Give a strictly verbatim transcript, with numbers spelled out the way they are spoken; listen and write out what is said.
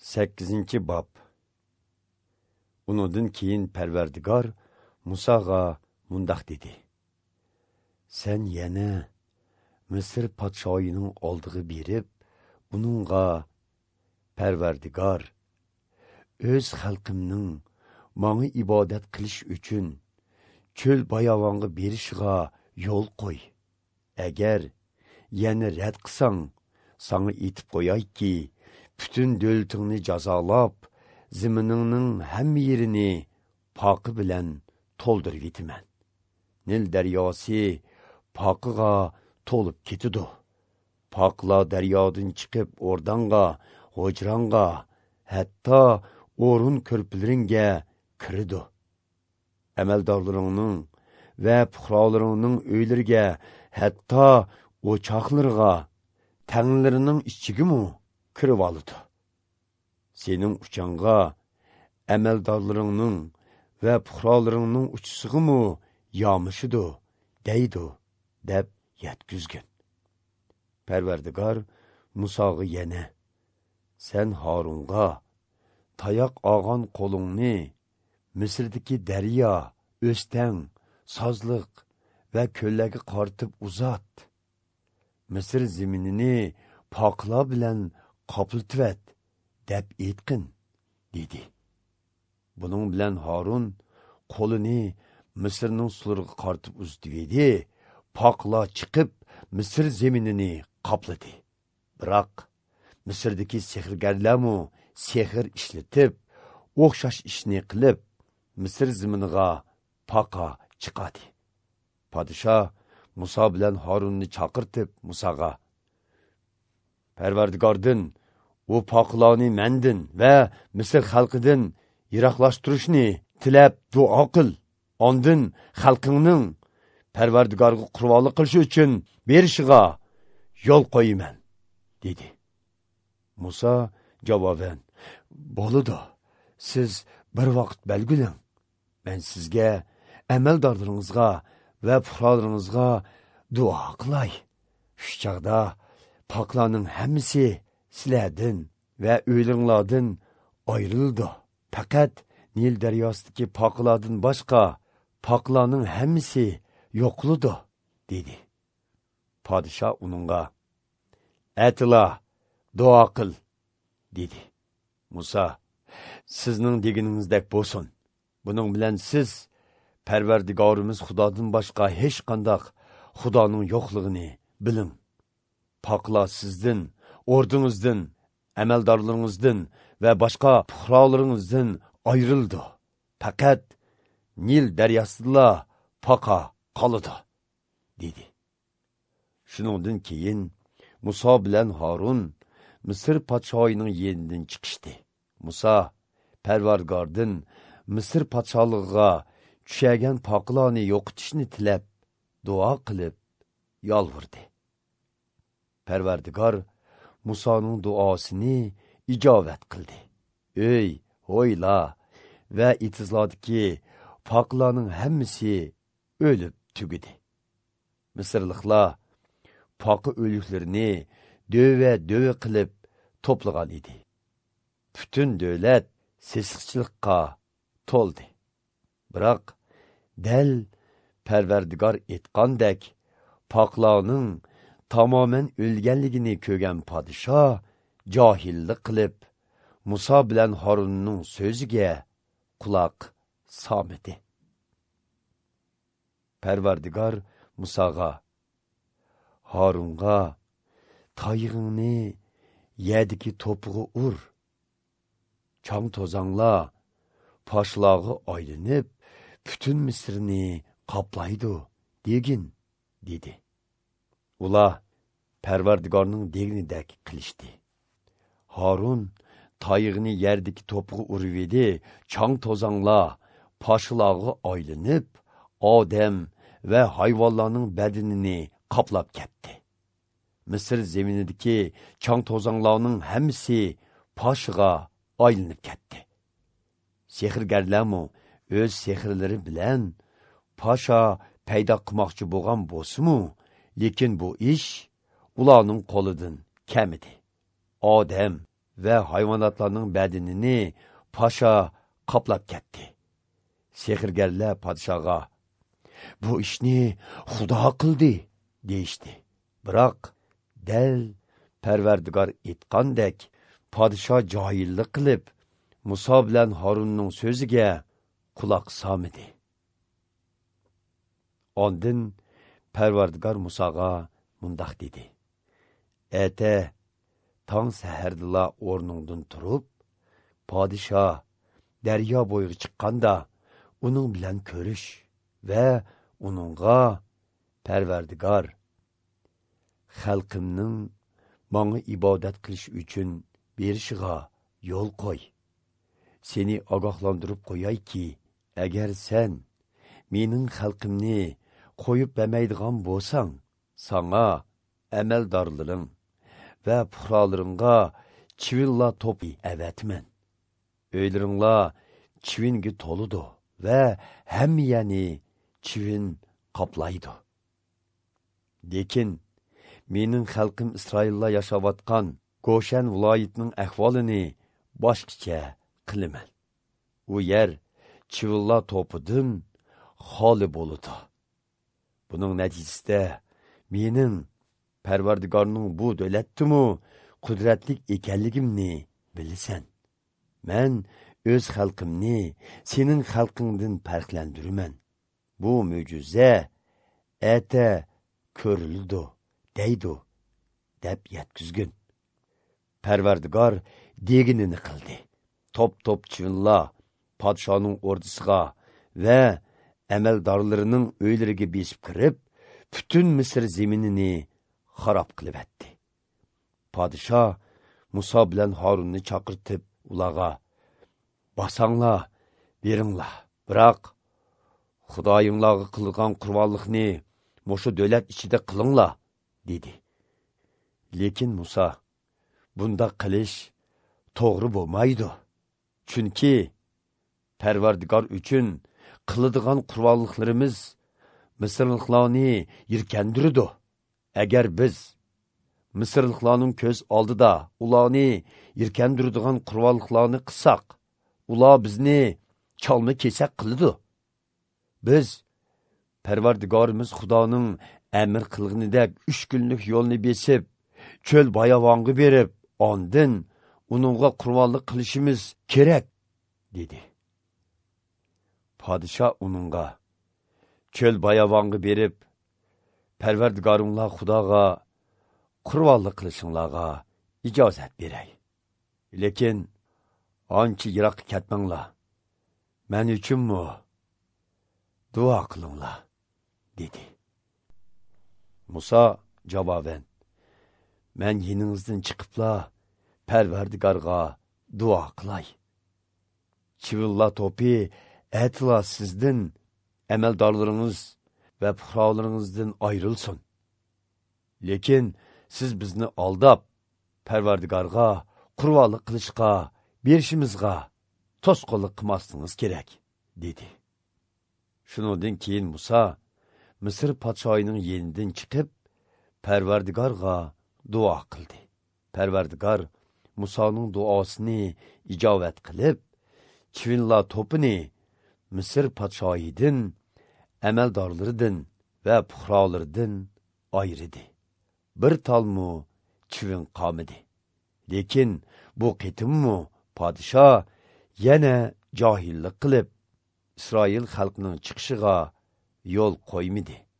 sakkizinchi bob. Undan keyin Parvardigor Musoga mundaq dedi: Sen yana Misr podshoyining oldiga berib, uningga Parvardigor, o'z xalqimning menga ibodat qilish uchun cho'l bayovonga berishiga yo'l qo'y. Agar yana rad qilsang, sana aytib qo'yayki, bütün dövlətingni jazolab, ziminingning hamma yerini poqi bilan to'ldirib etaman. Nil daryosi poqiga to'lib ketidi. Poqlar daryodan chiqib o'rdanga, hujranga, hatto o'rin ko'rplaringga kiridi. Amaldorlaringning va puhrolaringning uylariga, hatto o'choqlarga, tanglarining ichigimi kirib oladi. Sening uchanga amaldorlaringning va puhrolaringning uchisigimi yomishidu, deydi, deb yetkizgin. Parvardigor Musoga yana: Sen Harunga tayoq olgan qo'lingni Misrdagi daryo, o'stang, sozliq va ko'llarga qartib uzat. Misr zaminini poqlar bilan qoplitvet, deb aytqin, dedi. Bunun bilan Harun qo'lini Misrning sulariga qartib uzdi. Poqlar chiqib Misr zaminini qopladi. Biroq Misrdagi sehrgarlarmu sehr ishlatib, o'xshash ishni qilib, Misr zaminiga poqa chiqadi. Podshoh Muso bilan Harunni chaqirtib Musoga: Parvardigordan u poqlarni mendin va Misr xalqidan yiroqlashtirishni tilab duo qil. Ondan xalqingning Parvardigorga qurbollik qilish uchun berishiga yo'l qo'yman, dedi. Muso javoban: Bo'ladi, siz bir vaqt belgilang. Men sizga, amaldorlaringizga va puhrolaringizga duo qilay. Shu chaqda poqlarning hammasi sizlardan va o'ylaringlardan ayrildi. Faqat Nil daryosidagi poqlardan boshqa poqlarning hammasi yo'qladi, dedi. Podshoh uningga: Atila, duo qil, dedi. Muso: Sizning deganingizdek bo'lsin. Buning bilan siz Parvardigorimiz Xudodan boshqa hech qanday Xudoning yo'qligini biling. Poqlar sizdan, ordingizdan, amaldorlaringizdan va boshqa puhrolaringizdan ayrildi. Faqat Nil daryosida poqa qoladi, dedi. Shuningdan keyin Muso bilan Harun Misr podshoyining yenidan chiqishdi. Muso Parvardigordan Misr podshohligiga tushagan poqlarni yo'qotishni tilab, duo qilib, yolvirdi. Parvardigor Musoning duosini ijobat qildi. Ey, ho'yla va itizlodagi poqlarning hammasi o'lib tugidi. Misrliklar poqi o'liklarini döve-döve qilib to'plagan edi. Bütün davlat sesiqchilikqa to'ldi. Biroq dal Parvardigor aytgandek, poqlarning tamoman o'lganligini ko'rgan podshoh johillik qilib, Muso bilan Harunning so'ziga quloq solmadi. Parvardigor Musoga: Harunga tayig'ingni yerdagi to'pig'i ur. Chang to'zanglar poshlarga aylanib, bütün Misrni qoplaydi, degin, dedi. Ular Parvardigorning deganidek qilishdi. Harun tayig'ini yerdagi to'pig'i urib edi. Chang to'zanglar poshlarga aylanib, odam va hayvonlarning badanini qoplab ketdi. Misr zaminidagi chang to'zanglarning hammasi poshiga aylanib ketdi. Sehrgarlarmu o'z sehrlari bilan pasha paydo qilmoqchi bo'lgan bo'lsa-mu, lekin bu ish ularning qo'lidan kam edi. Odam ve hayvanatlarının bedenini paşa kaplap ketdi. Sehirgerler padişaha, bu işni Xudo qildi, deyishdi. Biroq, del Parvardigor aytgandek, padişah johillik qilib, Musa bilan Harunning so'ziga quloq solmadi. Ondan Parvardigor Musaga mundaq dedi. Ete, tong sahardila o'rningdan turib, padişah daryo bo'yiga chiqqanda uning bilan ko'rish va uningga Parvardigor xalqimning menga ibodat qilish uchun berishiga yo'l qo'y. Seni ogohlantirib qo'yayki, agar sen mening xalqimni qo'yib bermaydigan bo'lsang, sana amaldorlaring va puhrolaringga chivilla to'pi avatman. O'ylaringlar chivinga to'ludi va hammani chivin qoplaydi. Lekin mening xalqim Isroillar yashayotgan Goshan viloyatining ahvolini boshqacha qilaman. U yer chivilla to'pidan xoli bo'ladi. Buning natijasida mening Parvardigorning bu davlatdimi qudratli ekanligimni bilasan. Men o'z xalqimni sening xalqingdan farqlandiraman. Bu mo'jiza ata ko'rildi, deydi, deb yetkizgin. Parvardigor deginini qildi. Top-top chivinlar podshoning ordisiga va amaldorlarining uylariga besib kirib, butun Misr zaminini xarob qilib etdi. Podsho Musa bilan Harunni chaqirtib, ularga "Basanglar, beringlar. Biroq Xudoyinglarga qilgan qurbonlikni mushu davlat ichida qilinglar", dedi. Lekin Musa, bunda qilish to'g'ri bo'lmaydi. Chunki Parvardigor uchun qiladigan qurbonliklarimiz Misrliklarni yirkandirdi. Agar biz Misrliklarning ko'z oldida ularni yirkandiradigan qurbonliklarni qilsak, ular bizni chalma kesak qiladi. Biz Parvardigorimiz Xudoning amr qilganidek uch kunlik yo'lni besib, cho'l bayavonga berib, ondan uningga qurbonlik qilishimiz kerak, dedi. Podsho uningga cho'l bayavonga berib, Parvardigoringlar Xudoga qurbonlik qilishinglarga ijozat beray. Lekin ancha yiroqqa ketmanglar. Men uchunmi duo qilinglar, dedi. Musa javoban, men yiningizdan chiqibla Parvardigorga duo qilay. Chivilla to'pi atla sizdan, amaldorlaringiz va puhrolaringizdan ayrilsin. Lekin siz bizni aldab, Parvardigorga qurbonlik qilishga, berishimizga to'sqinlik qilmasliginiz kerak, dedi. Shundan keyin Musa Misr podshoyining yenidan chiqib, Parvardigorga duo qildi. Parvardigor Musoning duosini ijobat qilib, chivinlar to'pini Misr podshoyidan, amaldorlaridan va puhrolaridan ayirdi. Bir talmu chivin qolmadi. Lekin bu qitimmu podsho yana johillik qilib, Isroil xalqining chiqishiga yo'l qo'ymadi.